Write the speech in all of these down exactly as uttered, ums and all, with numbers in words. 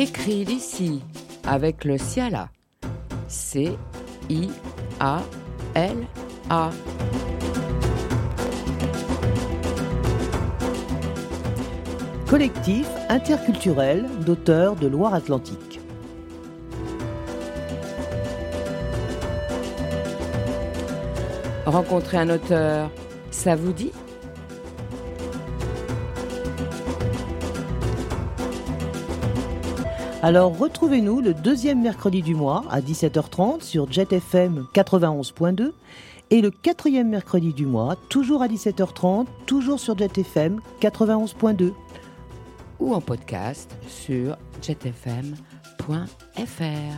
Écrit d'ici avec le Ciala. C I A L A. Collectif interculturel d'auteurs de Loire-Atlantique. Rencontrer un auteur, ça vous dit ? Alors retrouvez-nous le deuxième mercredi du mois à dix-sept heures trente sur Jet F M quatre-vingt-onze point deux et le quatrième mercredi du mois, toujours à dix-sept heures trente, toujours sur Jet F M quatre-vingt-onze point deux. Ou en podcast sur jet f m point f r.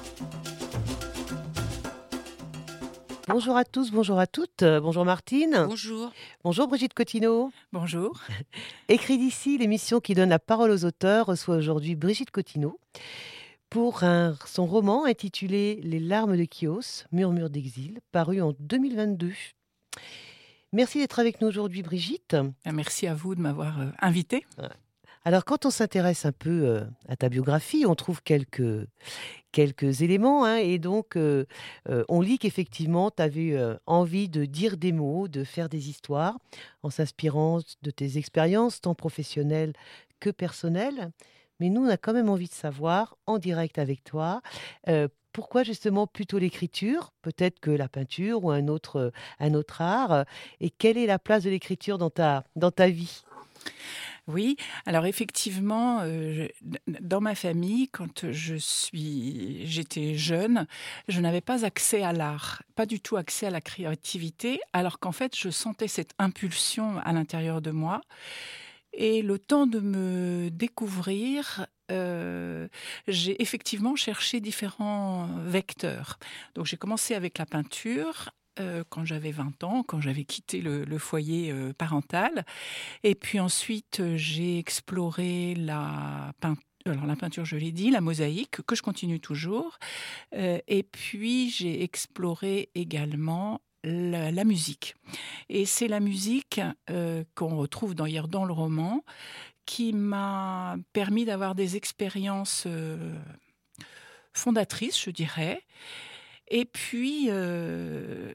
Bonjour à tous, bonjour à toutes. Bonjour Martine. Bonjour. Bonjour Brigitte Cotineau. Bonjour. Écrit d'ici, l'émission qui donne la parole aux auteurs reçoit aujourd'hui Brigitte Cotineau pour un, son roman intitulé Les larmes de Chios, murmure d'exil, paru en deux mille vingt-deux. Merci d'être avec nous aujourd'hui Brigitte. Merci à vous de m'avoir euh, invitée. Alors, quand on s'intéresse un peu euh, à ta biographie, on trouve quelques, quelques éléments. Hein, et donc, euh, euh, on lit qu'effectivement, tu avais euh, envie de dire des mots, de faire des histoires, en s'inspirant de tes expériences, tant professionnelles que personnelles. Mais nous, on a quand même envie de savoir, en direct avec toi, euh, pourquoi justement plutôt l'écriture, peut-être que la peinture ou un autre, un autre art, et quelle est la place de l'écriture dans ta, dans ta vie ? Oui, alors effectivement, euh, je, dans ma famille, quand je suis, j'étais jeune, je n'avais pas accès à l'art, pas du tout accès à la créativité, alors qu'en fait, je sentais cette impulsion à l'intérieur de moi. Et le temps de me découvrir, euh, j'ai effectivement cherché différents vecteurs. Donc j'ai commencé avec la peinture. Euh, quand j'avais vingt ans, quand j'avais quitté le, le foyer euh, parental. Et puis ensuite, euh, j'ai exploré la peinture. Alors la peinture, je l'ai dit, la mosaïque, que je continue toujours. Euh, et puis, j'ai exploré également la, la musique. Et c'est la musique euh, qu'on retrouve d'ailleurs dans le roman qui m'a permis d'avoir des expériences euh, fondatrices, je dirais. Et puis, euh,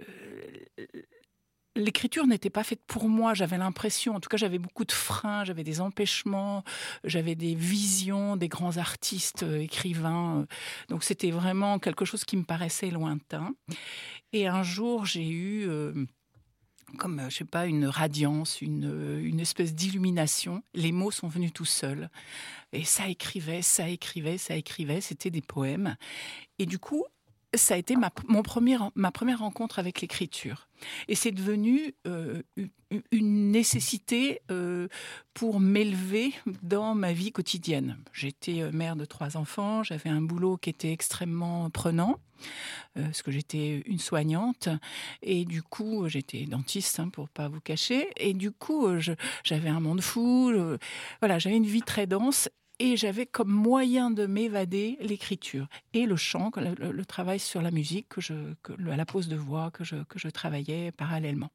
l'écriture n'était pas faite pour moi, j'avais l'impression, en tout cas j'avais beaucoup de freins, j'avais des empêchements, j'avais des visions des grands artistes, euh, écrivains, donc c'était vraiment quelque chose qui me paraissait lointain. Et un jour j'ai eu, euh, comme, je sais pas, une radiance, une, une espèce d'illumination, les mots sont venus tout seuls, et ça écrivait, ça écrivait, ça écrivait, c'était des poèmes, et du coup, ça a été ma, mon premier, ma première rencontre avec l'écriture. Et c'est devenu euh, une nécessité euh, pour m'élever dans ma vie quotidienne. J'étais mère de trois enfants, j'avais un boulot qui était extrêmement prenant, euh, parce que j'étais une soignante, et du coup, j'étais dentiste, hein, pour ne pas vous cacher, et du coup, je, j'avais un monde fou, je, voilà, j'avais une vie très dense, et j'avais comme moyen de m'évader l'écriture et le chant, le, le travail sur la musique, que je, que, la pose de voix que je, que je travaillais parallèlement.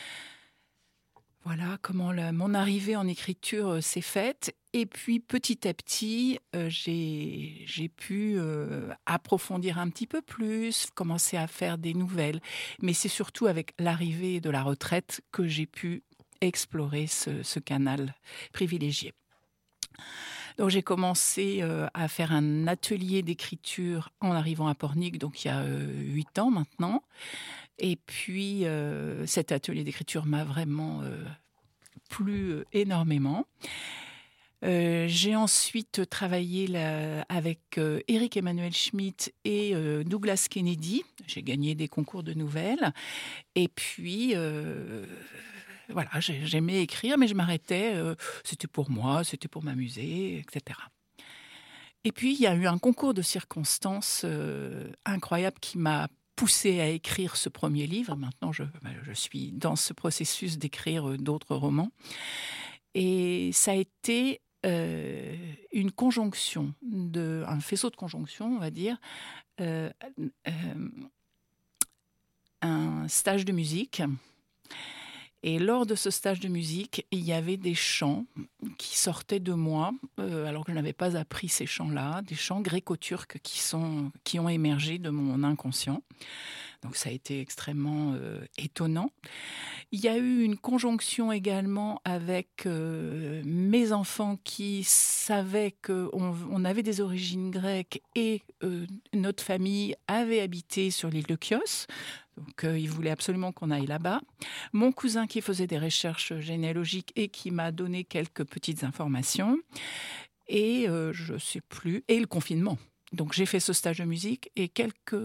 Voilà comment la, mon arrivée en écriture s'est faite. Et puis petit à petit, euh, j'ai, j'ai pu euh, approfondir un petit peu plus, commencer à faire des nouvelles. Mais c'est surtout avec l'arrivée de la retraite que j'ai pu explorer ce, ce canal privilégié. Donc j'ai commencé euh, à faire un atelier d'écriture en arrivant à Pornic, donc il y a huit euh, ans maintenant. Et puis euh, cet atelier d'écriture m'a vraiment euh, plu euh, énormément. Euh, j'ai ensuite travaillé là, avec euh, Éric Emmanuel Schmitt et euh, Douglas Kennedy. J'ai gagné des concours de nouvelles. Et puis... Euh, Voilà, j'aimais écrire, mais je m'arrêtais. Euh, c'était pour moi, c'était pour m'amuser, et cetera. Et puis, il y a eu un concours de circonstances euh, incroyable qui m'a poussée à écrire ce premier livre. Maintenant, je, je suis dans ce processus d'écrire d'autres romans. Et ça a été euh, une conjonction, de, un faisceau de conjonction, on va dire, euh, euh, un stage de musique Et lors de ce stage de musique, il y avait des chants qui sortaient de moi, euh, alors que je n'avais pas appris ces chants-là, des chants gréco-turcs qui, sont, qui ont émergé de mon inconscient. Donc ça a été extrêmement euh, étonnant. Il y a eu une conjonction également avec euh, mes enfants qui savaient qu'on on avait des origines grecques et euh, notre famille avait habité sur l'île de Chios. Donc, euh, ils voulaient absolument qu'on aille là-bas. Mon cousin qui faisait des recherches généalogiques et qui m'a donné quelques petites informations. Et euh, je ne sais plus. Et le confinement. Donc, j'ai fait ce stage de musique et quelques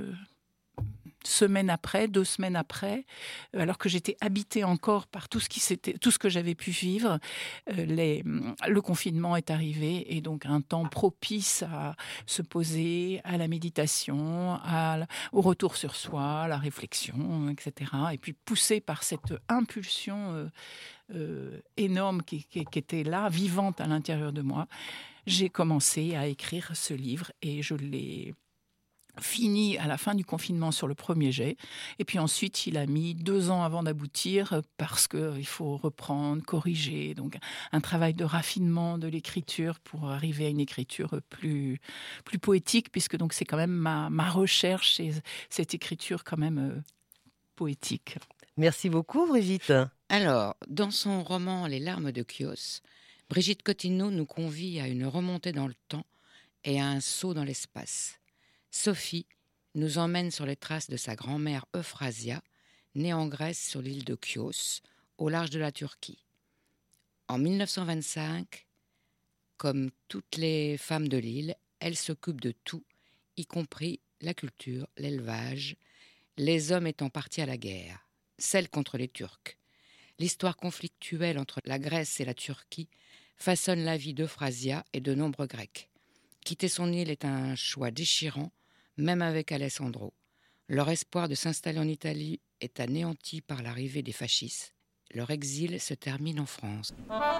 semaines après, deux semaines après, alors que j'étais habitée encore par tout ce, qui s'était, tout ce que j'avais pu vivre, euh, les, le confinement est arrivé et donc un temps propice à se poser, à la méditation, à, au retour sur soi, à la réflexion, et cetera. Et puis poussée par cette impulsion euh, euh, énorme qui, qui, qui était là, vivante à l'intérieur de moi, j'ai commencé à écrire ce livre et je l'ai fini à la fin du confinement sur le premier jet. Et puis ensuite, il a mis deux ans avant d'aboutir parce qu'il faut reprendre, corriger. Donc, un travail de raffinement de l'écriture pour arriver à une écriture plus, plus poétique, puisque donc c'est quand même ma, ma recherche et cette écriture quand même euh, poétique. Merci beaucoup, Brigitte. Alors, dans son roman Les larmes de Chios, Brigitte Cottineau nous convie à une remontée dans le temps et à un saut dans l'espace. Sophie nous emmène sur les traces de sa grand-mère Euphrasia, née en Grèce sur l'île de Chios, au large de la Turquie. En mille neuf cent vingt-cinq, comme toutes les femmes de l'île, elle s'occupe de tout, y compris la culture, l'élevage, les hommes étant partis à la guerre, celle contre les Turcs. L'histoire conflictuelle entre la Grèce et la Turquie façonne la vie d'Euphrasia et de nombreux Grecs. Quitter son île est un choix déchirant, même avec Alessandro. Leur espoir de s'installer en Italie est anéanti par l'arrivée des fascistes. Leur exil se termine en France.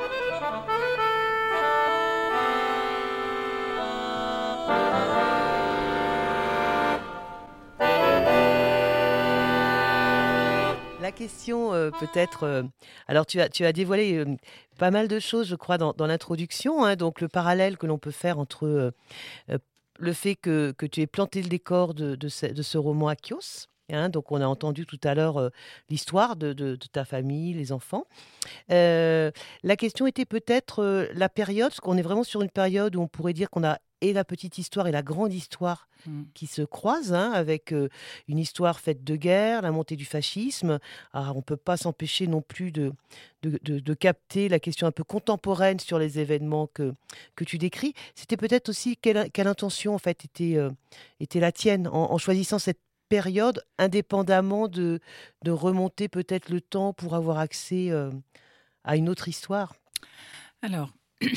La question euh, peut-être... euh, alors tu as, tu as dévoilé euh, pas mal de choses, je crois, dans, dans l'introduction. Hein, donc le parallèle que l'on peut faire entre euh, euh, le fait que, que tu aies planté le décor de, de, ce, de ce roman à Chios. Hein, donc on a entendu tout à l'heure euh, l'histoire de, de, de ta famille, les enfants. Euh, la question était peut-être euh, la période, parce qu'on est vraiment sur une période où on pourrait dire qu'on a et la petite histoire et la grande histoire Mm. qui se croisent, hein, avec euh, une histoire faite de guerre, la montée du fascisme. Alors, on ne peut pas s'empêcher non plus de, de, de- de capter la question un peu contemporaine sur les événements que, que tu décris. C'était peut-être aussi quelle, quelle intention en fait était, euh, était la tienne en, en choisissant cette période, indépendamment de, de remonter peut-être le temps pour avoir accès euh, à une autre histoire. Alors,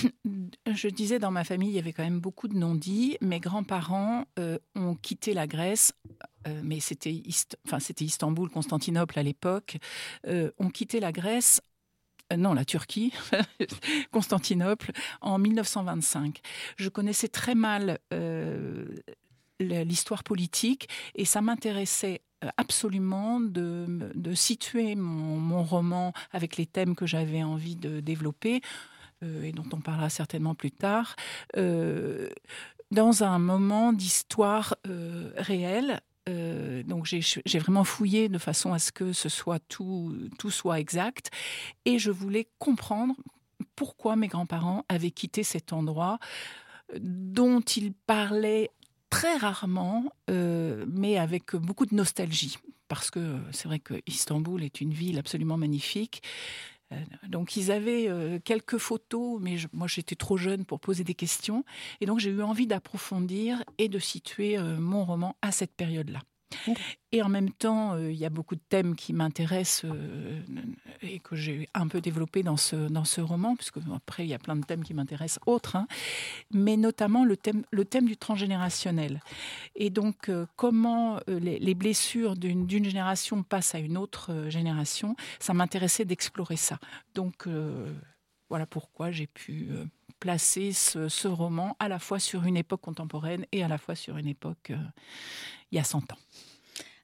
je disais, dans ma famille, il y avait quand même beaucoup de non-dits. Mes grands-parents euh, ont quitté la Grèce, euh, mais c'était, Ist- enfin, c'était Istanbul, Constantinople à l'époque, euh, ont quitté la Grèce, euh, non, la Turquie, Constantinople, en mille neuf cent vingt-cinq. Je connaissais très mal euh, la- l'histoire politique et ça m'intéressait euh, absolument de, me- de situer mon, mon roman avec les thèmes que j'avais envie de développer euh, et dont on parlera certainement plus tard, euh, dans un moment d'histoire euh, réelle. Euh, donc j'ai, j'ai vraiment fouillé de façon à ce que ce soit tout, tout soit exact. Et je voulais comprendre pourquoi mes grands-parents avaient quitté cet endroit euh, dont ils parlaient très rarement, euh, mais avec beaucoup de nostalgie. Parce que euh, c'est vrai que Istanbul est une ville absolument magnifique. Euh, Donc ils avaient euh, quelques photos, mais je- moi j'étais trop jeune pour poser des questions. Et donc j'ai eu envie d'approfondir et de situer euh, mon roman à cette période-là. Et en même temps, euh, il y a beaucoup de thèmes qui m'intéressent euh, et que j'ai un peu développés dans ce, dans ce roman, puisque après il y a plein de thèmes qui m'intéressent autres, hein, mais notamment le thème, le thème du transgénérationnel. Et donc, euh, comment euh, les, les blessures d'une, d'une génération passent à une autre euh, génération, ça m'intéressait d'explorer ça. Donc, euh, voilà pourquoi j'ai pu euh, placer ce, ce roman à la fois sur une époque contemporaine et à la fois sur une époque euh, il y a cent ans.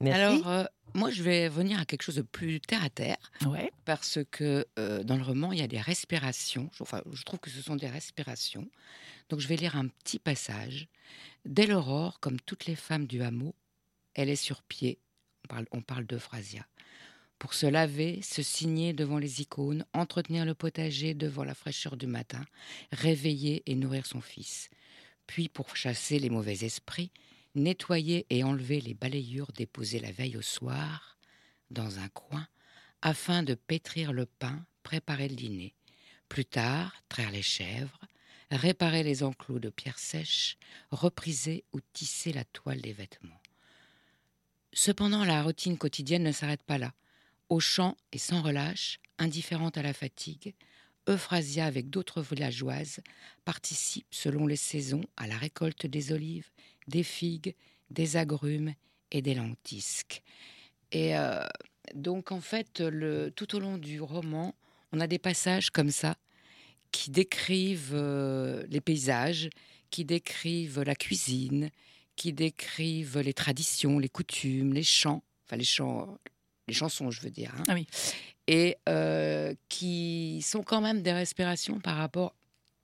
Merci. Alors, euh, moi, je vais venir à quelque chose de plus terre à terre, Ouais. parce que euh, dans le roman, il y a des respirations. Je- Enfin, je trouve que ce sont des respirations. Donc, je vais lire un petit passage. Dès l'aurore, comme toutes les femmes du hameau, elle est sur pied. On parle, on parle d'Euphrasia. Pour se laver, se signer devant les icônes, entretenir le potager devant la fraîcheur du matin, réveiller et nourrir son fils. Puis, pour chasser les mauvais esprits, nettoyer et enlever les balayures déposées la veille au soir, dans un coin, afin de pétrir le pain, préparer le dîner. Plus tard, traire les chèvres, réparer les enclos de pierres sèches, repriser ou tisser la toile des vêtements. Cependant, la routine quotidienne ne s'arrête pas là. Au champ et sans relâche, indifférente à la fatigue, Euphrasia, avec d'autres villageoises, participe selon les saisons à la récolte des olives, des figues, des agrumes et des lentisques. Et euh, donc, en fait, le, tout au long du roman, on a des passages comme ça qui décrivent euh, les paysages, qui décrivent la cuisine, qui décrivent les traditions, les coutumes, les chants, enfin les chants, les chansons, je veux dire. Hein. Ah oui. Et euh, qui sont quand même des respirations par rapport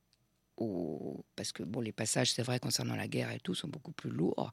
au... Parce que bon, les passages, c'est vrai, concernant la guerre et tout, sont beaucoup plus lourds.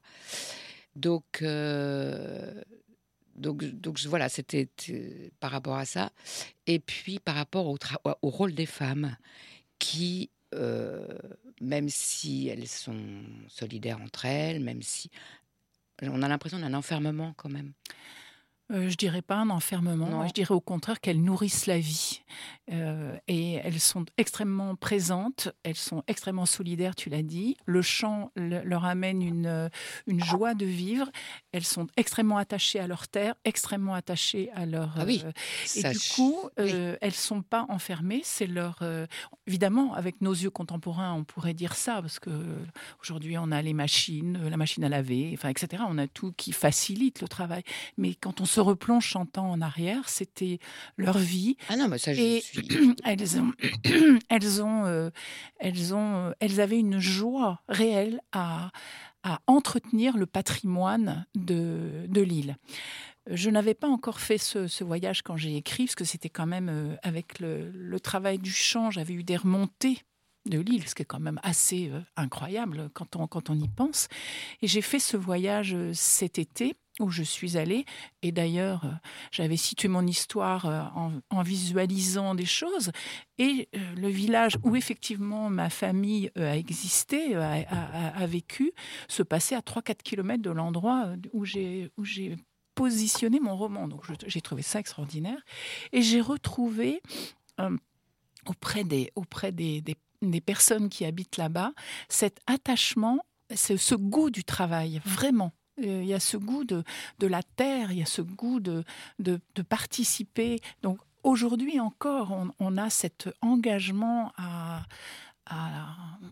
Donc, euh, donc, donc voilà, c'était euh, par rapport à ça. Et puis par rapport au, tra- au rôle des femmes qui, euh, même si elles sont solidaires entre elles, même si... On a l'impression d'un enfermement quand même. Euh, je dirais pas un enfermement, Non. moi je dirais au contraire qu'elles nourrissent la vie. Euh, et elles sont extrêmement présentes, elles sont extrêmement solidaires, tu l'as dit. Le chant le- leur amène une, une joie de vivre. Elles sont extrêmement attachées à leur terre, extrêmement attachées à leur... Ah oui, euh, et ça, du je- coup, oui. euh, elles sont pas enfermées. C'est leur... euh, évidemment, avec nos yeux contemporains, on pourrait dire ça, parce que euh, aujourd'hui on a les machines, la machine à laver, enfin, et cetera. On a tout qui facilite le travail. Mais quand on se replonge chantant en arrière, c'était leur vie. Ah non, mais ça, je Et suis... elles ont, elles ont, euh, elles ont, euh, elles avaient une joie réelle à, à entretenir le patrimoine de, de l'île. Je n'avais pas encore fait ce, ce voyage quand j'ai écrit, parce que c'était quand même euh, avec le, le travail du chant, j'avais eu des remontées de l'île, ce qui est quand même assez euh, incroyable quand on, quand on y pense. Et j'ai fait ce voyage euh, cet été où je suis allée. Et d'ailleurs, euh, j'avais situé mon histoire euh, en, en visualisant des choses. Et euh, le village où effectivement ma famille euh, a existé, euh, a, a- a vécu, se passait à trois quatre kilomètres de l'endroit euh, où j'ai, où j'ai positionné mon roman. Donc je- j'ai trouvé ça extraordinaire. Et j'ai retrouvé euh, auprès des, auprès des, des, des personnes qui habitent là-bas cet attachement, ce, ce goût du travail, vraiment. Euh, Il y a ce goût de, de la terre, il y a ce goût de, de, de participer. Donc aujourd'hui encore, on, on a cet engagement à, à,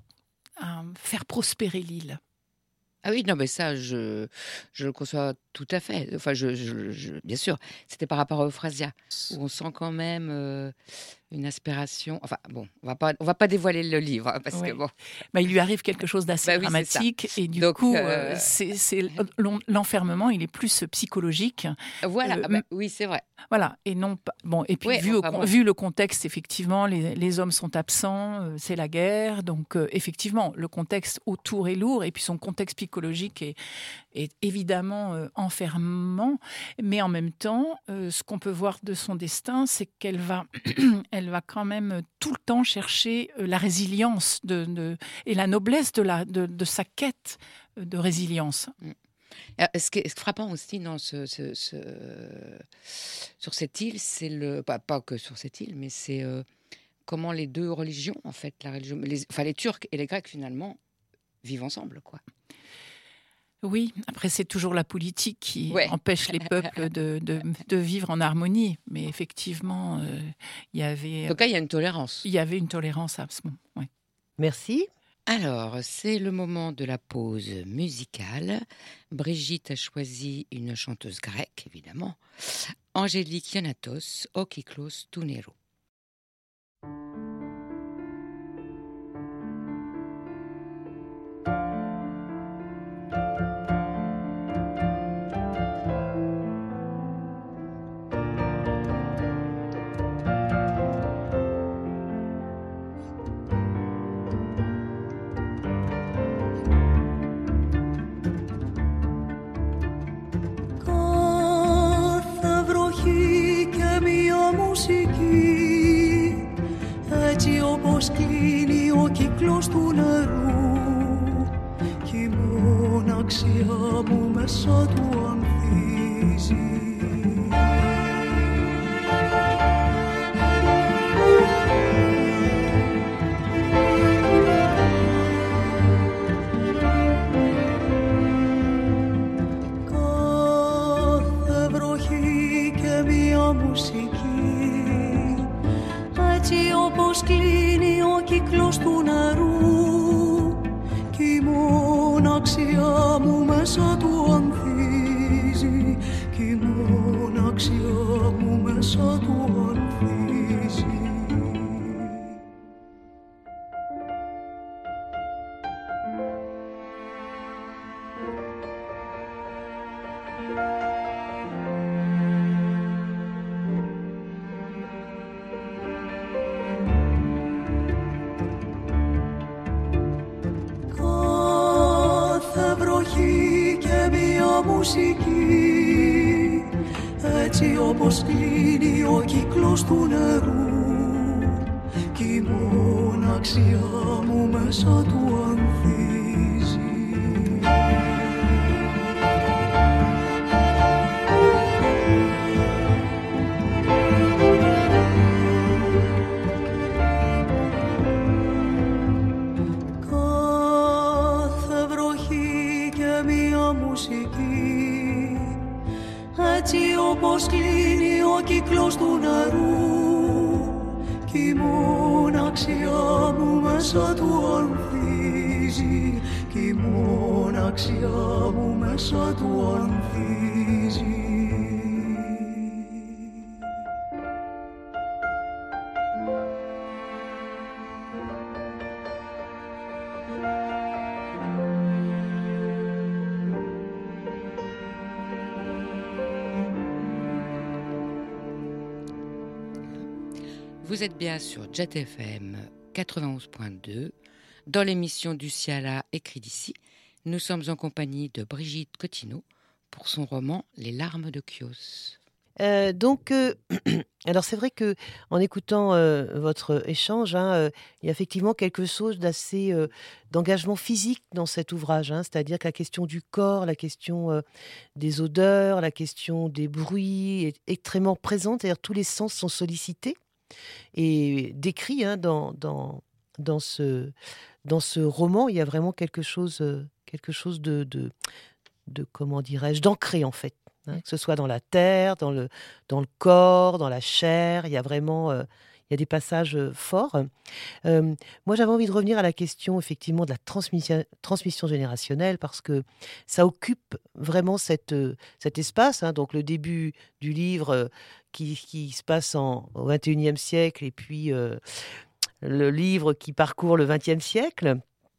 à faire prospérer l'île. Ah oui, non, mais ça, je, je le conçois tout à fait. Enfin, je, je- je- bien sûr, c'était par rapport à Euphrasia, où on sent quand même euh, une aspiration. Enfin, bon, on va pas, on va pas dévoiler le livre, hein, parce Ouais. que bon. Bah, il lui arrive quelque chose d'assez Bah oui, c'est ça. dramatique et du Donc, coup, euh, euh, c'est, c'est- l'en- l'enfermement, il est plus psychologique. Voilà, Euh, ah bah, oui, c'est vrai. Voilà, et non pas. Bon, et puis Ouais, vu, au enfin con- bon. vu le contexte, effectivement, les, les hommes sont absents, euh, c'est la guerre, donc euh, effectivement, le contexte autour est lourd, et puis son contexte psychologique est, est évidemment euh, enfermant, mais en même temps, euh, ce qu'on peut voir de son destin, c'est qu'elle va, elle va quand même tout le temps chercher euh, la résilience de, de- et la noblesse de, la, de, de sa quête de résilience. Ah, Ce qui est frappant aussi dans ce, ce- ce- sur cette île, c'est le. Pas, pas que sur cette île, mais c'est euh, comment les deux religions, en fait, la religion, les, enfin les Turcs et les Grecs, finalement, vivent ensemble, quoi. Oui, après c'est toujours la politique qui Ouais. empêche les peuples de, de, de vivre en harmonie. Mais effectivement, euh, il y avait, En tout cas, il y a une tolérance. il y avait une tolérance à ce moment. Ouais. Merci. Alors, c'est le moment de la pause musicale. Brigitte a choisi une chanteuse grecque, évidemment. Angélique Ionatos, Okiklos Tunero. μοναξιά μου μέσα του ανθίζει. Κάθε βροχή και μία μουσική, έτσι όπως κλείνει ο κύκλος του νερού, κι η μοναξιά μου μέσα του ανθίζει, κι η μοναξιά μου μέσα του ανθίζει. Μουσική, έτσι όπως κλείνει ο κύκλος του νερού, κι η μοναξιά μου μέσα του ανθίζει. Κάθε βροχή και μία μουσική, έτσι όπως κλείνει ο κύκλος του νερού, κι η μοναξιά μου μέσα του ανθίζει, κι η μοναξιά μου μέσα του ανθίζει. Vous êtes bien sur Jet F M quatre-vingt-onze point deux. Dans l'émission du Ciala écrit d'ici, nous sommes en compagnie de Brigitte Cottineau pour son roman Les larmes de Chios. Euh, donc, euh, alors c'est vrai que en écoutant euh, votre échange, hein, euh, il y a effectivement quelque chose d'assez euh, d'engagement physique dans cet ouvrage, hein, c'est-à-dire que la question du corps, la question euh, des odeurs, la question des bruits est extrêmement présente, c'est-à-dire tous les sens sont sollicités et décrits hein, dans, dans, dans, ce, dans ce roman. Il y a vraiment quelque chose, euh, quelque chose de, de, de, comment dirais-je, d'ancré en fait. Hein, que ce soit dans la terre, dans le, dans le corps, dans la chair, il y a vraiment euh, il y a des passages euh, forts. Euh, moi, j'avais envie de revenir à la question, effectivement, de la transmission, transmission générationnelle, parce que ça occupe vraiment cette, euh, cet espace. Hein, donc, le début du livre euh, qui, qui se passe en, au vingt et unième siècle, et puis euh, le livre qui parcourt le vingtième siècle.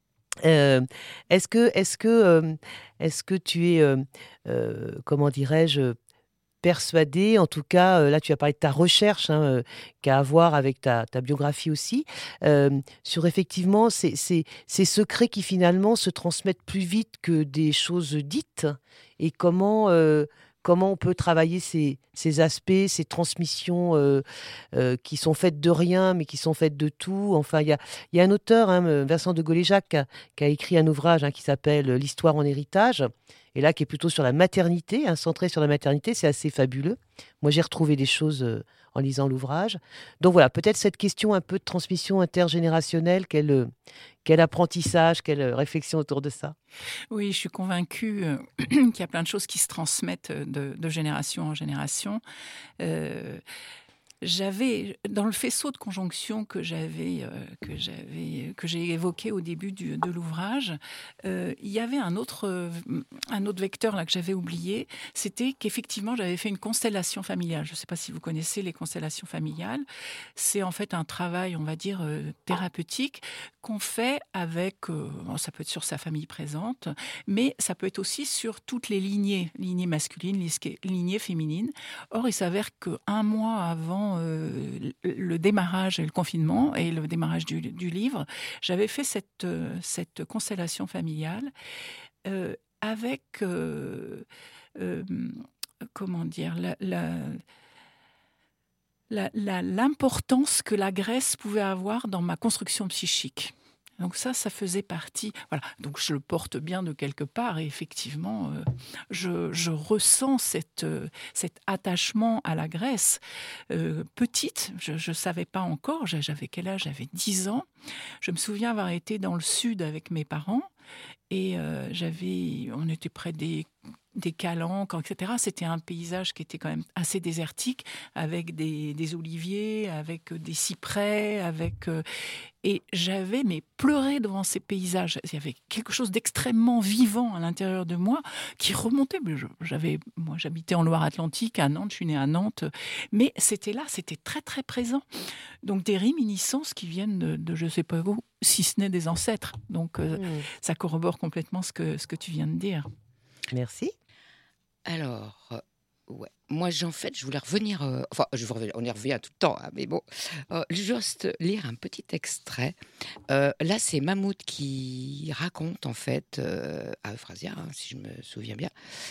Euh, est-ce que, est-ce que, euh, est-ce que tu es, euh, euh, comment dirais-je, persuadé, en tout cas, euh, là tu as parlé de ta recherche, hein, euh, qu'a à voir avec ta, ta biographie aussi, euh, sur effectivement ces, ces, ces secrets qui finalement se transmettent plus vite que des choses dites, et comment... Euh, Comment on peut travailler ces, ces aspects, ces transmissions euh, euh, qui sont faites de rien, mais qui sont faites de tout. Enfin, il y a, y a un auteur, hein, Vincent de Goléjac, qui a, qui a écrit un ouvrage hein, qui s'appelle « L'histoire en héritage », et là, qui est plutôt sur la maternité, hein, centré sur la maternité. C'est assez fabuleux. Moi, j'ai retrouvé des choses euh, en lisant l'ouvrage. Donc voilà, peut-être cette question un peu de transmission intergénérationnelle, quel, euh, quel apprentissage, quelle réflexion autour de ça. Oui, je suis convaincue euh, qu'il y a plein de choses qui se transmettent de, de génération en génération. Euh, J'avais, dans le faisceau de conjonction que j'avais, euh, que j'avais, que j'ai évoqué au début du, de l'ouvrage, euh, il y avait un autre, euh, un autre vecteur là que j'avais oublié. C'était qu'effectivement, j'avais fait une constellation familiale. Je ne sais pas si vous connaissez les constellations familiales. C'est en fait un travail, on va dire, euh, thérapeutique qu'on fait avec, euh, bon, ça peut être sur sa famille présente, mais ça peut être aussi sur toutes les lignées, lignées masculines, lignées féminines. Or, il s'avère qu'un mois avant Euh, le démarrage et le confinement et le démarrage du, du livre, j'avais fait cette, euh, cette constellation familiale euh, avec, euh, euh, comment dire, la, la, la, la, l'importance que la Grèce pouvait avoir dans ma construction psychique. Donc ça, ça faisait partie. Voilà. Donc je le porte bien de quelque part et effectivement, euh, je, je ressens cette, euh, cet attachement à la Grèce. Euh, petite, je ne savais pas encore, j'a- j'avais quel âge? J'avais dix ans. Je me souviens avoir été dans le sud avec mes parents et euh, j'avais, on était près des des calanques, et cetera. C'était un paysage qui était quand même assez désertique, avec des, des oliviers, avec des cyprès, avec euh, et j'avais mais pleuré devant ces paysages. Il y avait quelque chose d'extrêmement vivant à l'intérieur de moi qui remontait. Mais je- J'avais, moi, j'habitais en Loire-Atlantique, à Nantes. Je suis née à Nantes, mais c'était là, c'était très très présent. Donc des réminiscences qui viennent de, de je sais pas où, si ce n'est des ancêtres. Donc euh, Hmm. ça corrobore complètement ce que ce que tu viens de dire. Merci. Alors, euh, ouais. Moi, j'ai- en fait, je voulais revenir. euh, enfin, je veux revenir- on y revient tout le temps, hein, mais bon. Euh, juste lire un petit extrait. Euh, là, c'est Mahmoud qui raconte, en fait, euh, à Euphrasia, hein, si je me souviens bien,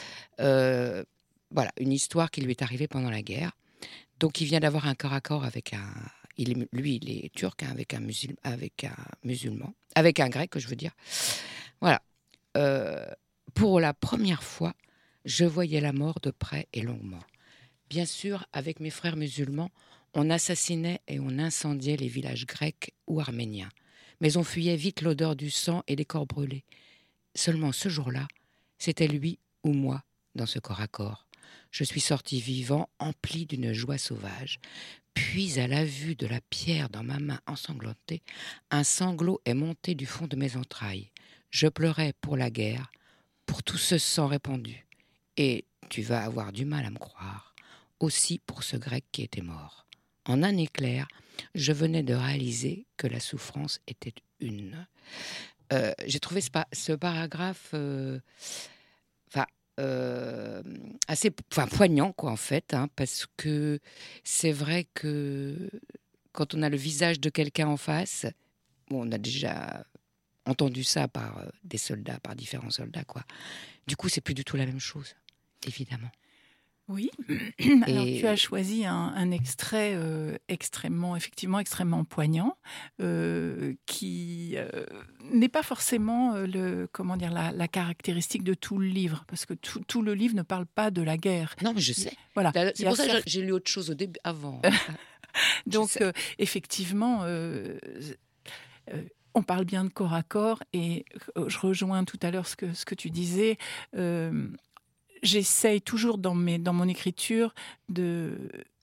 euh, voilà, une histoire qui lui est arrivée pendant la guerre. Donc, il vient d'avoir un corps à corps avec un. Il est, lui, il est turc, hein, avec, un musul- avec un musulman. Avec un grec, je veux dire. Voilà. Euh, pour la première fois, je voyais la mort de près et longuement. Bien sûr, avec mes frères musulmans, on assassinait et on incendiait les villages grecs ou arméniens. Mais on fuyait vite l'odeur du sang et des corps brûlés. Seulement ce jour-là, c'était lui ou moi dans ce corps à corps. Je suis sorti vivant, empli d'une joie sauvage. Puis, à la vue de la pierre dans ma main ensanglantée, un sanglot est monté du fond de mes entrailles. Je pleurais pour la guerre, pour tout ce sang répandu. Et tu vas avoir du mal à me croire, aussi pour ce grec qui était mort. En un éclair, je venais de réaliser que la souffrance était une. Euh, j'ai trouvé ce, pa- ce paragraphe euh, enfin, euh, assez enfin, poignant, quoi, en fait, hein, parce que c'est vrai que quand on a le visage de quelqu'un en face, bon, on a déjà entendu ça par euh, des soldats, par différents soldats, quoi. Du coup, c'est plus du tout la même chose, évidemment. Oui. Alors tu as Et choisi un, un extrait euh, extrêmement, effectivement extrêmement poignant, euh, qui euh, n'est pas forcément euh, le, comment dire, la, la caractéristique de tout le livre, parce que tout, tout le livre ne parle pas de la guerre. non, mais je Il- sais. Voilà. Là, Il C'est y a pour ça que certes- j'ai j'ai lu autre chose au début, avant. Je Donc sais. euh, effectivement, euh, euh, on parle bien de corps à corps, et euh, je rejoins tout à l'heure ce que, ce que tu disais. euh, J'essaye toujours dans, mes, dans mon écriture de,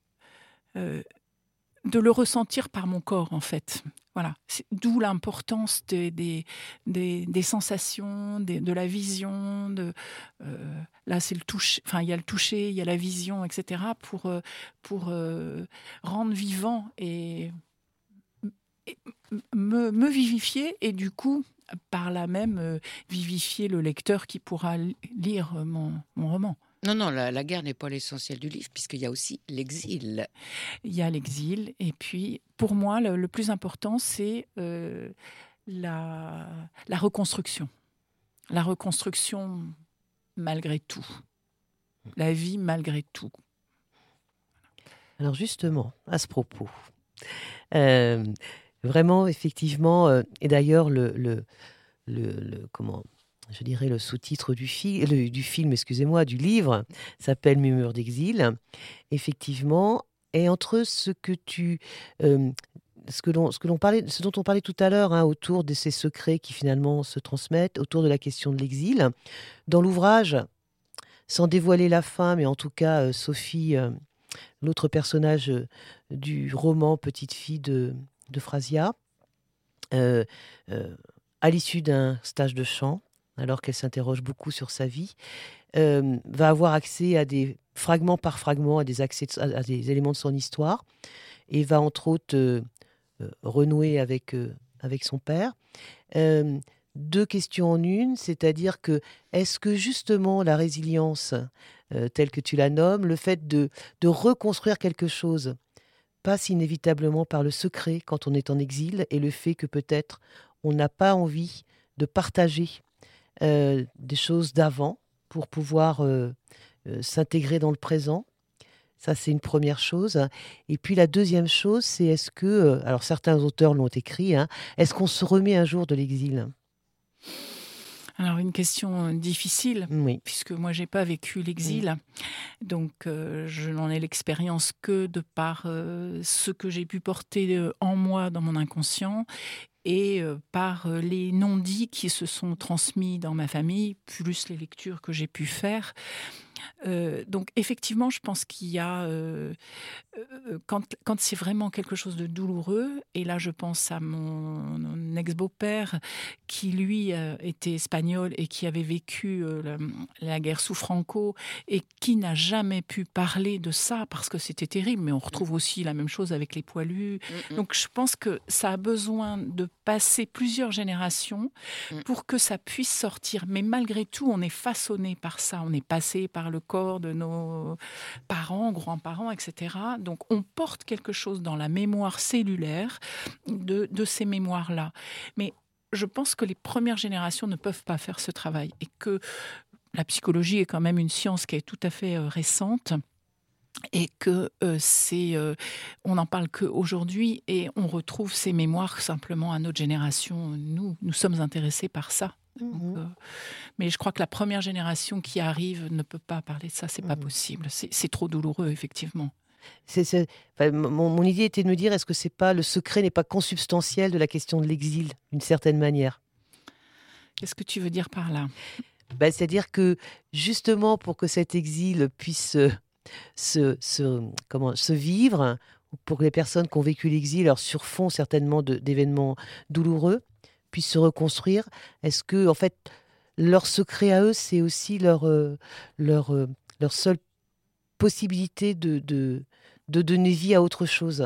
euh, de le ressentir par mon corps, en fait. Voilà. C'est- D'où l'importance des, des, des, des sensations, des- de la vision. De, euh, là, c'est le toucher. Enfin, il y a le toucher, il y a la vision, et cetera. Pour, euh, pour euh, rendre vivant et, et me, me vivifier, et du coup, par là même, euh, vivifier le lecteur qui pourra li- lire mon, mon roman. Non, non, la, la guerre n'est pas l'essentiel du livre, puisqu'il y a aussi l'exil. Il y a l'exil, et puis pour moi, le, le plus important, c'est euh, la, la reconstruction. La reconstruction malgré tout. La vie malgré tout. Alors justement, à ce propos, euh, vraiment, effectivement, euh, et d'ailleurs, le, le, le, le- comment, je dirais le sous-titre du, fi- le- du film, excusez-moi, du livre, s'appelle Murmure d'exil. Effectivement, et entre ce que tu, euh, ce que l'on, ce que l'on parlait, ce dont on parlait tout à l'heure, hein, autour de ces secrets qui finalement se transmettent, autour de la question de l'exil, dans l'ouvrage, sans dévoiler la fin, mais en tout cas, euh, Sophie, euh, l'autre personnage euh, du roman Petite fille de, de Phrasia, euh, euh, à l'issue d'un stage de chant, alors qu'elle s'interroge beaucoup sur sa vie, euh, va avoir accès à des fragments par fragments, à des, accès, à, à des éléments de son histoire, et va entre autres euh, euh, renouer avec, euh, avec son père. Euh, deux questions en une, c'est-à-dire que est-ce que justement la résilience, euh, telle que tu la nommes, le fait de, de reconstruire quelque chose, passe inévitablement par le secret quand on est en exil, et le fait que peut-être on n'a pas envie de partager euh, des choses d'avant pour pouvoir euh, euh, s'intégrer dans le présent. Ça, c'est une première chose. Et puis la deuxième chose, c'est est-ce que, euh, alors certains auteurs l'ont écrit, hein, est-ce qu'on se remet un jour de l'exil? Alors, une question euh, difficile, Oui. puisque moi, j'ai pas vécu l'exil. Donc, euh, je n'en ai l'expérience que de par euh, ce que j'ai pu porter euh, en moi, dans mon inconscient, et euh, par euh, les non-dits qui se sont transmis dans ma famille, plus les lectures que j'ai pu faire. Euh, donc, effectivement, je pense qu'il y a... euh, euh, quand, quand c'est vraiment quelque chose de douloureux, et là, je pense à mon, mon ex-beau-père, qui, lui, euh, était espagnol et qui avait vécu euh, la, la guerre sous Franco, et qui n'a jamais pu parler de ça, parce que c'était terrible. Mais on retrouve aussi la même chose avec les poilus. Mm, mm. Donc, je pense que ça a besoin de passer plusieurs générations Mm. pour que ça puisse sortir. Mais malgré tout, on est façonné par ça. On est passé par le corps de nos parents, grands-parents, et cetera. Donc, on porte quelque chose dans la mémoire cellulaire de, de ces mémoires-là. Mais je pense que les premières générations ne peuvent pas faire ce travail, et que la psychologie est quand même une science qui est tout à fait euh, récente. Et que euh, c'est, euh, on n'en parle qu'aujourd'hui, et on retrouve ces mémoires simplement à notre génération. Nous, nous sommes intéressés par ça. Donc, Mhm. euh, mais je crois que la première génération qui arrive ne peut pas parler de ça. C'est pas Mhm. possible. C'est, c'est trop douloureux, effectivement. C'est, c'est- enfin, mon, mon idée était de me dire, est-ce que c'est pas le secret n'est pas consubstantiel de la question de l'exil, d'une certaine manière? Qu'est-ce que tu veux dire par là? Ben, c'est-à-dire que justement pour que cet exil puisse euh, se, se- comment, se vivre, pour que les personnes qui ont vécu l'exil, alors sur fond certainement de- d'événements douloureux, puissent se reconstruire, est-ce que en fait leur secret à eux, c'est aussi leur, euh, leur, euh, leur seule possibilité de, de, de donner vie à autre chose?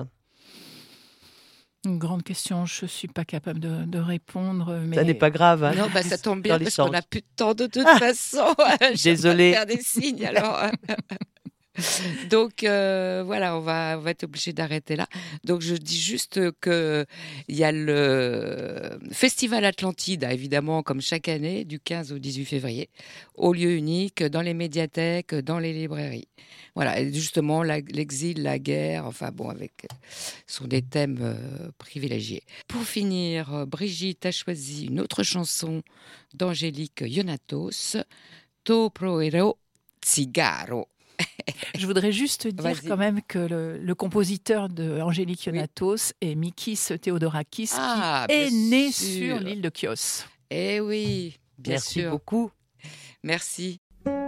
Une grande question. Je suis pas capable de, de répondre. Mais Ça n'est pas grave. hein. Non, bah, ça tombe Dans bien parce qu'on l'échange. n'a plus de temps de toute Ah façon. Je Désolée. vais faire des signes alors. Donc euh, voilà, on va, on va être obligé d'arrêter là. Donc je dis juste que il y a le Festival Atlantide, évidemment, comme chaque année, du quinze au dix-huit février, au lieu unique, dans les médiathèques, dans les librairies. Voilà, et justement, la- l'exil, la guerre, enfin bon, avec, ce sont des thèmes euh, privilégiés. Pour finir, euh, Brigitte a choisi une autre chanson d'Angélique Ionatos, To Proero Cigaro. je voudrais juste dire Vas-y. quand même que le, le compositeur de Angélique Oui. Ionatos est Mikis Theodorakis, Ah, qui est bien né sûr. sur l'île de Chios. Eh oui, bien Merci sûr. beaucoup. Merci.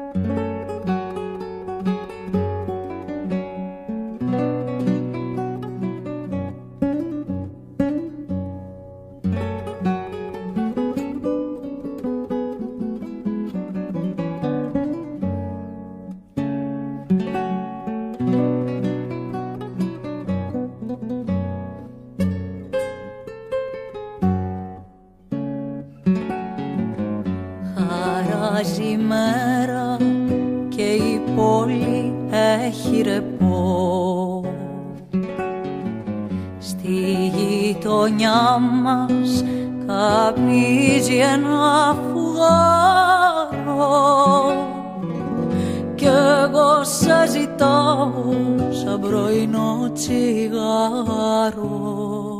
Χαράζει η μέρα και η πόλη έχει ρεπό. Στη γειτονιά μας καπνίζει ένα φουγάρο κι εγώ σε ζητάω σαν πρωινό τσιγάρο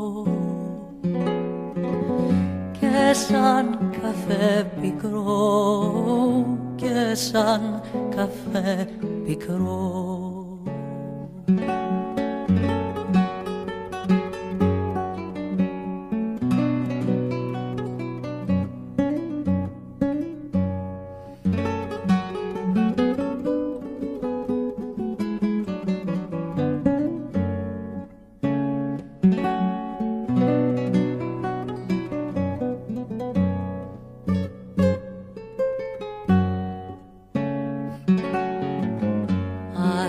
και σαν καφέ πικρό και σαν καφέ πικρό.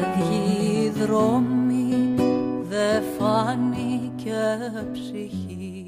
Άδειοι δρόμοι δε φάνηκε ψυχή